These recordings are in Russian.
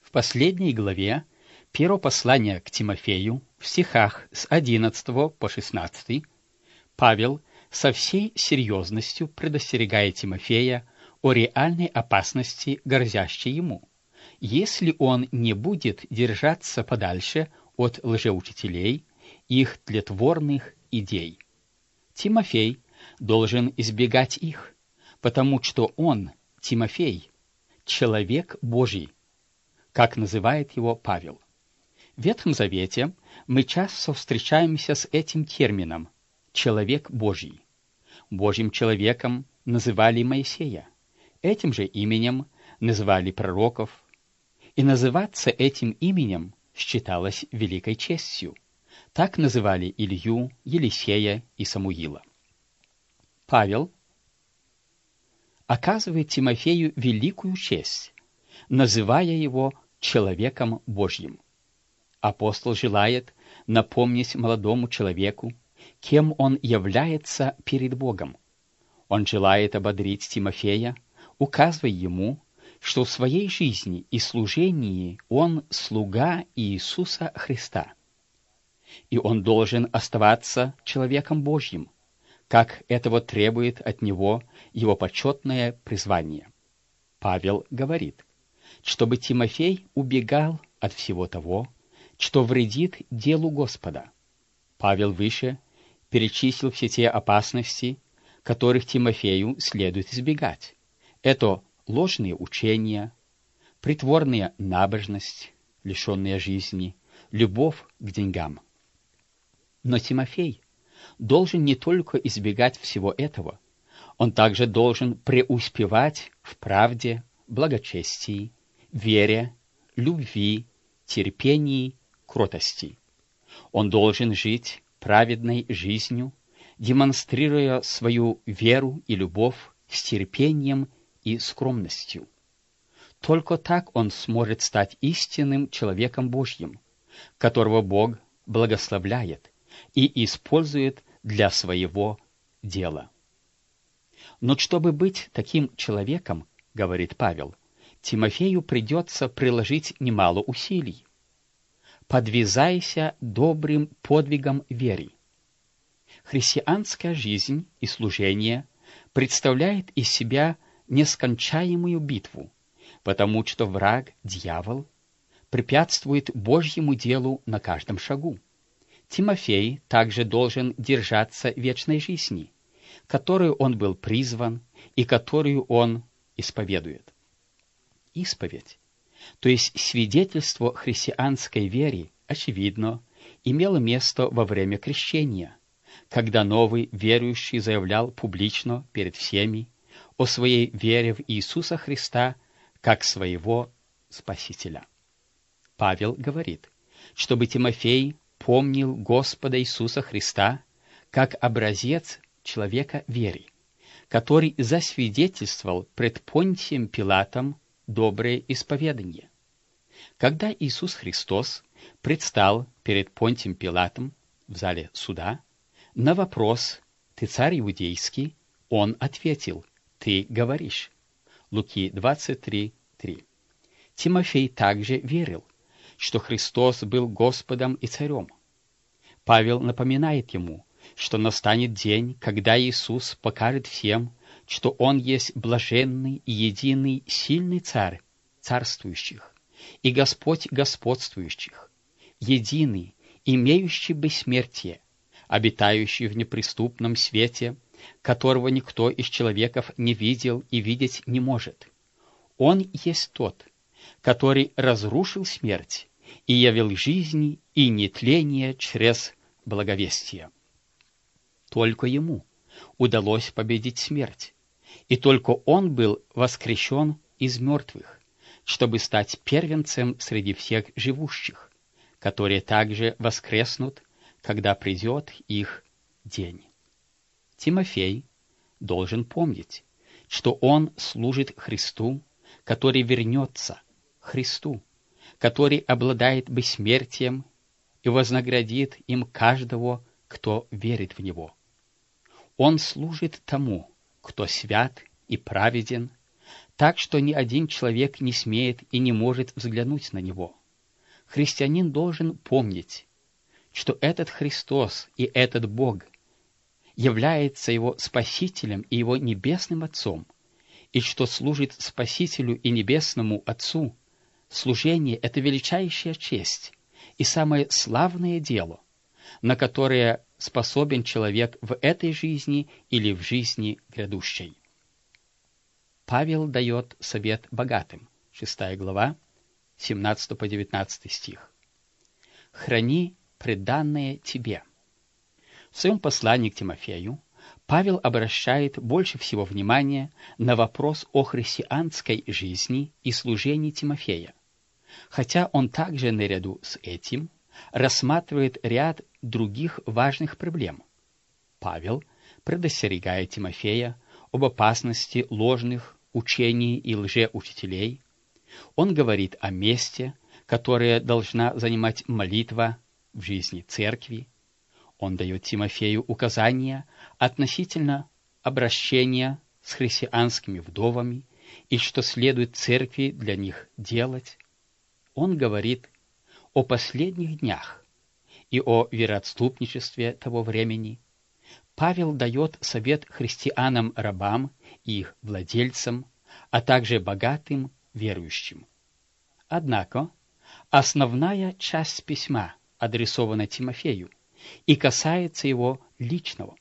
В последней главе первого послания к Тимофею, в стихах с 11 по 16, Павел со всей серьезностью предостерегает Тимофея о реальной опасности, грозящей ему, если он не будет держаться подальше от лжеучителей и их тлетворных идей. Тимофей должен избегать их, потому что он, Тимофей, человек Божий, как называет его Павел. В Ветхом Завете мы часто встречаемся с этим термином «человек Божий». Божьим человеком называли Моисея, этим же именем называли пророков, и называться этим именем считалось великой честью. Так называли Илью, Елисея и Самуила. Павел оказывает Тимофею великую честь, называя его человеком Божьим. Апостол желает напомнить молодому человеку, кем он является перед Богом. Он желает ободрить Тимофея, указывая ему, что в своей жизни и служении он слуга Иисуса Христа, и он должен оставаться человеком Божьим, как этого требует от него его почетное призвание. Павел говорит, чтобы Тимофей убегал от всего того, что вредит делу Господа. Павел выше перечислил все те опасности, которых Тимофею следует избегать. Это ложные учения, притворная набожность, лишенная жизни, любовь к деньгам. Но Тимофей должен не только избегать всего этого, он также должен преуспевать в правде, благочестии, вере, любви, терпении, кротости. Он должен жить праведной жизнью, демонстрируя свою веру и любовь с терпением и скромностью. Только так он сможет стать истинным человеком Божьим, которого Бог благословляет и использует для своего дела. Но чтобы быть таким человеком, говорит Павел, Тимофею придется приложить немало усилий. Подвязайся добрым подвигом веры. Христианская жизнь и служение представляет из себя нескончаемую битву, потому что враг, дьявол, препятствует Божьему делу на каждом шагу. Тимофей также должен держаться вечной жизни, которую он был призван и которую он исповедует. Исповедь, то есть свидетельство христианской веры, очевидно, имело место во время крещения, когда новый верующий заявлял публично перед всеми о своей вере в Иисуса Христа как своего Спасителя. Павел говорит, чтобы Тимофей помнил Господа Иисуса Христа как образец человека веры, который засвидетельствовал пред Понтием Пилатом доброе исповедание. Когда Иисус Христос предстал перед Понтием Пилатом в зале суда, на вопрос «Ты царь иудейский?» он ответил «Ты говоришь». Луки 23:3. Тимофей также верил, что Христос был Господом и Царем. Павел напоминает ему, что настанет день, когда Иисус покажет всем, что Он есть блаженный и единый сильный Царь царствующих и Господь господствующих, единый, имеющий бессмертие, обитающий в неприступном свете, которого никто из человеков не видел и видеть не может. Он есть тот, который разрушил смерть и явил жизни и нетление через благовестие. Только ему удалось победить смерть, и только он был воскресен из мертвых, чтобы стать первенцем среди всех живущих, которые также воскреснут, когда придет их день. Тимофей должен помнить, что он служит Христу, который вернется, Христу, который обладает бессмертием и вознаградит им каждого, кто верит в Него. Он служит тому, кто свят и праведен, так что ни один человек не смеет и не может взглянуть на него. Христианин должен помнить, что этот Христос и этот Бог является его Спасителем и его Небесным Отцом, и что служит Спасителю и Небесному Отцу, служение — это величайшая честь и самое славное дело, на которое способен человек в этой жизни или в жизни грядущей. Павел дает совет богатым, 6 глава, 17 по 19 стих. «Храни преданное тебе». В своем послании к Тимофею Павел обращает больше всего внимания на вопрос о христианской жизни и служении Тимофея, хотя он также наряду с этим рассматривает ряд других важных проблем. Павел предостерегает Тимофея об опасности ложных учений и лжеучителей. Он говорит о месте, которое должна занимать молитва в жизни церкви. Он дает Тимофею указания относительно обращения с христианскими вдовами и что следует церкви для них делать. Он говорит о последних днях и о вероотступничестве того времени. Павел дает совет христианам-рабам и их владельцам, а также богатым верующим. Однако основная часть письма адресована Тимофею и касается его личного.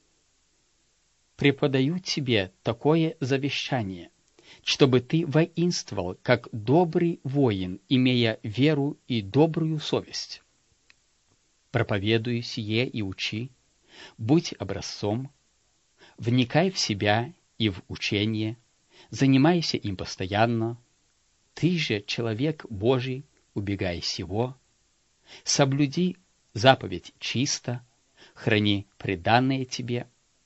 «Преподаю тебе такое завещание, чтобы ты воинствовал, как добрый воин, имея веру и добрую совесть. Проповедуй сие и учи, будь образцом, вникай в себя и в учение, занимайся им постоянно. Ты же, человек Божий, убегай сего, соблюди заповедь чисто, храни преданное тебе».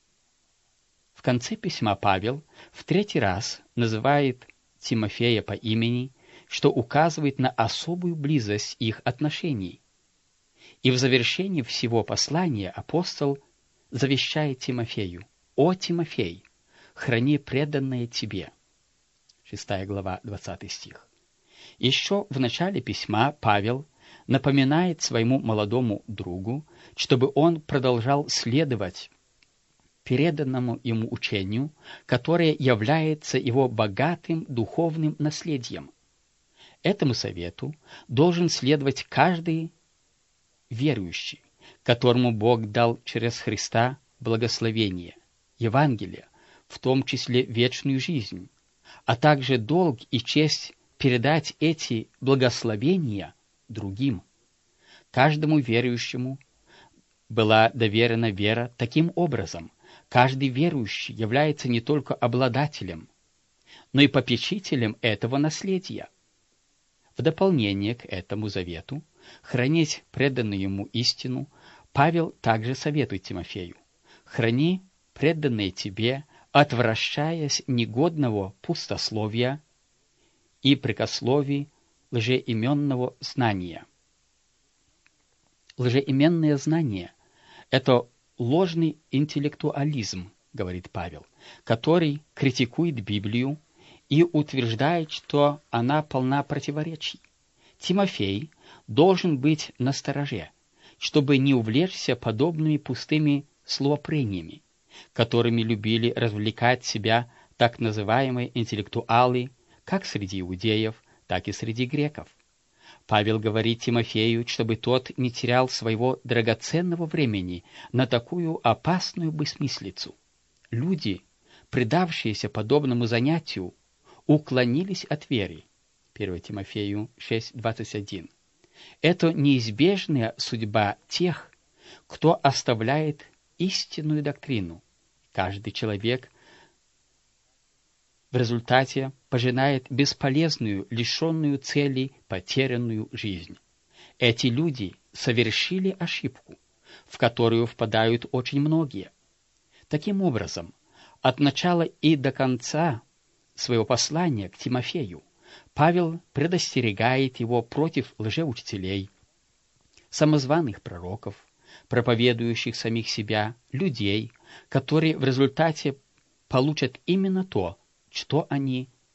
В конце письма Павел в 3-й раз называет Тимофея по имени, что указывает на особую близость их отношений. И в завершении всего послания апостол завещает Тимофею: «О Тимофей, храни преданное тебе». 6 глава, 20 стих. Еще в начале письма Павел напоминает своему молодому другу, чтобы он продолжал следовать переданному ему учению, которое является его богатым духовным наследием. Этому совету должен следовать каждый верующий, которому Бог дал через Христа благословение, Евангелие, в том числе вечную жизнь, а также долг и честь передать эти благословения другим. Каждому верующему была доверена вера таким образом. Каждый верующий является не только обладателем, но и попечителем этого наследия. В дополнение к этому завету хранить преданную ему истину, Павел также советует Тимофею: «Храни преданное тебе, отвращаясь негодного пустословия и прикословий лжеименного знания». Лжеименное знание — это ложный интеллектуализм, говорит Павел, который критикует Библию и утверждает, что она полна противоречий. Тимофей должен быть настороже, чтобы не увлечься подобными пустыми словопрениями, которыми любили развлекать себя так называемые интеллектуалы как среди иудеев, так и среди греков. Павел говорит Тимофею, чтобы тот не терял своего драгоценного времени на такую опасную бессмыслицу. Люди, предавшиеся подобному занятию, уклонились от веры. 1 Тимофею 6:21. Это неизбежная судьба тех, кто оставляет истинную доктрину. Каждый человек в результате пожинает бесполезную, лишенную целей, потерянную жизнь. Эти люди совершили ошибку, в которую впадают очень многие. Таким образом, от начала и до конца своего послания к Тимофею Павел предостерегает его против лжеучителей, самозваных пророков, проповедующих самих себя, людей, которые в результате получат именно то, что они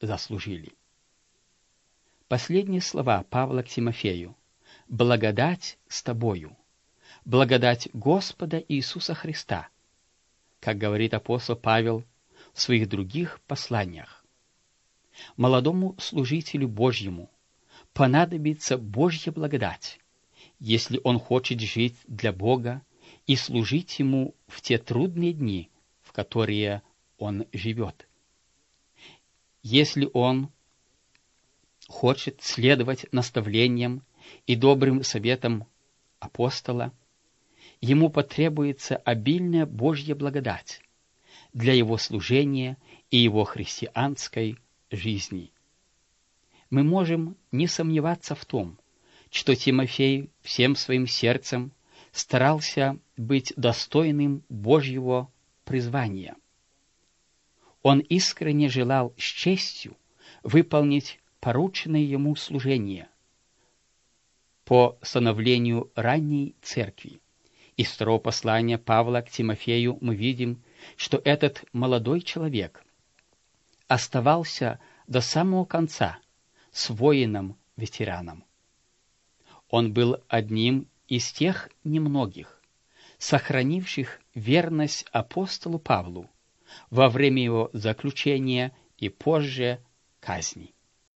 заслужили. Последние слова Павла к Тимофею: «Благодать с тобою, благодать Господа Иисуса Христа», как говорит апостол Павел в своих других посланиях. Молодому служителю Божьему понадобится Божья благодать, если он хочет жить для Бога и служить Ему в те трудные дни, в которые он живет. Если он хочет следовать наставлениям и добрым советам апостола, ему потребуется обильная Божья благодать для его служения и его христианской жизни. Мы можем не сомневаться в том, что Тимофей всем своим сердцем старался быть достойным Божьего призвания. Он искренне желал с честью выполнить порученное ему служение по становлению ранней церкви. Из второго послания Павла к Тимофею мы видим, что этот молодой человек оставался до самого конца с воином-ветераном. Он был одним из тех немногих, сохранивших верность апостолу Павлу во время его заключения и позже казни.